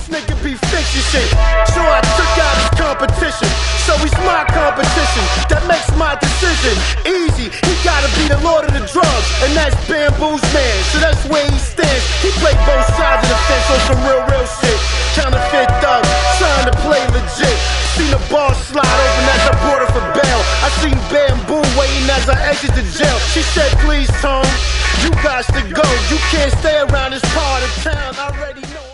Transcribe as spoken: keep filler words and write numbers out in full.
this nigga be fiction shit. So I took out his competition. So he's my competition. That makes my decision easy. He gotta be the lord of the drugs, and that's Bamboo's man. So that's where he stands. He played both sides of the fence on some real, real shit. Counterfeit thug, trying to play legit. Seen the bar slide open as I brought her for bail. I seen Bamboo waiting as I exit the jail. She said, please, Tone, you got to go. You can't stay around this part of town. I already know.